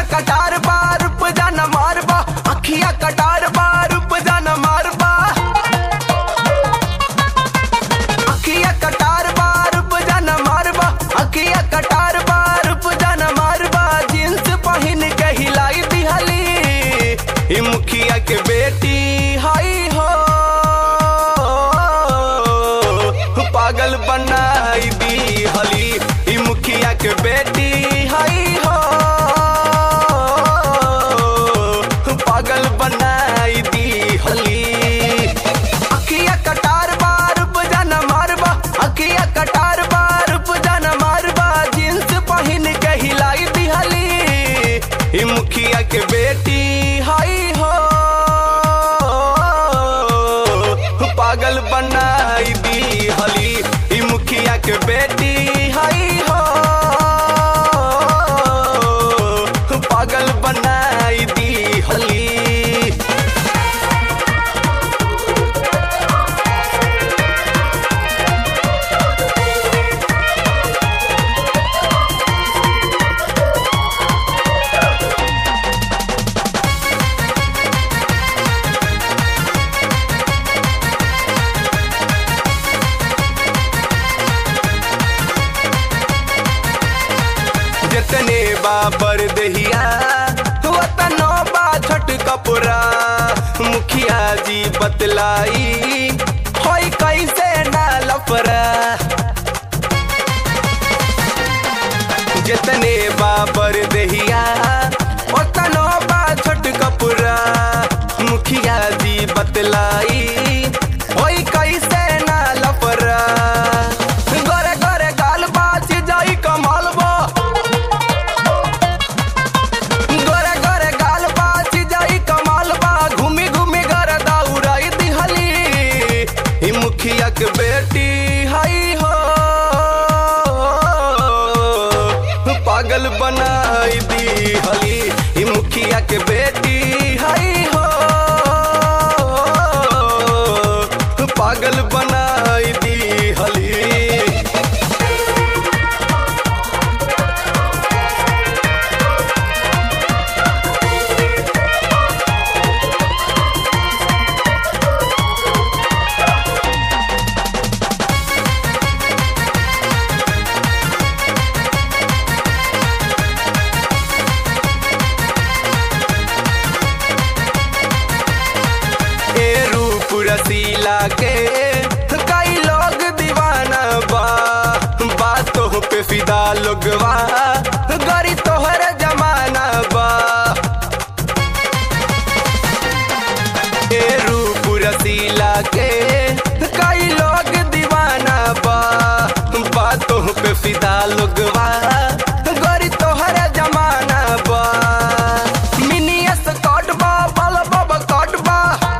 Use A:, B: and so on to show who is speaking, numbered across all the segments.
A: अखिया कटार बा रूप जाना मारबा, अखिया कटार बा रूप जाना मारबा, अखिया कटार बा रूप जाना मारबा, अखिया कटार बा रूप जाना मारबा। जींस पहन के हिलाई दिहली ई मुखिया के बेटी हाई हो, पागल बनाई दी हली ई मुखिया के बेटी हाई हो, पागल बनाई दी हली। अखिया कटार बा रूप जाना मारबा, अखिया कटार बा रूप जाना मारबा। जींस पहन के हिलाई दी हली ई मुखिया के बेटी हाई हो, पागल बनाई दी हली ई मुखिया के बेटी हाई हो, पागल बनाई दी हली। जितने बाबर दहिया वतनो बा छठ कपुरा, मुखिया जी बतलाई होई कैसे ना लफरा। जितने बाबर दहिया वतनो बा छठ कपुरा, मुखिया जी बतलाई होई कैसे ना लफरा। गोरे गोरे गाल बाच जाई कमाल बा, गोरे गोरे गाल बाच जाई कमाल बा। घूमी घूमी घर दौड़ाई दिहली ई मुखिया के बेटी हाई हो, पागल बनाई दी हली ई मुखिया के बेटी हाई हो, पागल बनाई दी हली। रसीला के कई लोग दीवाना बा, बातों पे फिदा लोगवा गरी तोहर जमाना बा। ए रूप रसीला के कई लोग दीवाना बा, बातों पे फिदा लोगवा गरी तोहर जमाना बा। मिनियस कट बा बल बब कट बा,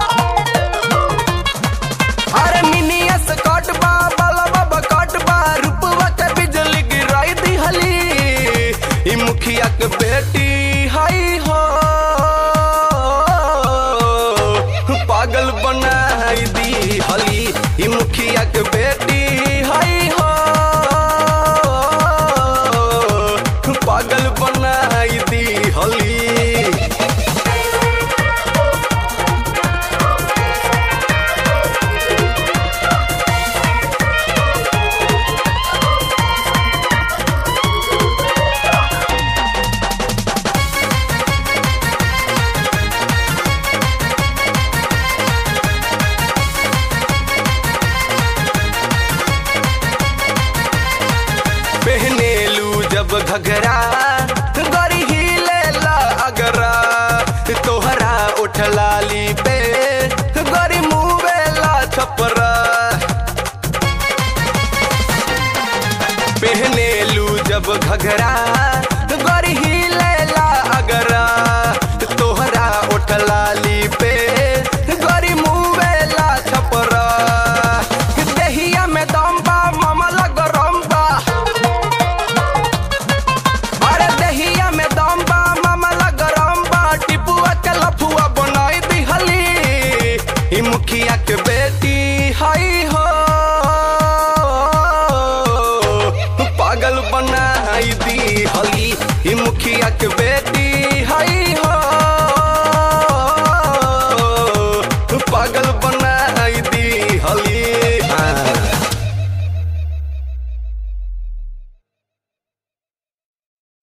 A: अरे मिनियस कटबा बलबा कटबा। रूपवा के बिजली गिराई दी हली ई मुखिया के बेटी हाई हो, पागल बनाई दी हली ई मुखिया के बेटी हाई हो, पागल बनाई दी हली। पहनेलू जब घघरा गरी हिलेला अगरा, तोहरा उठलाली पे गरी मुवेला छपरा। पहनेलू जब घघरा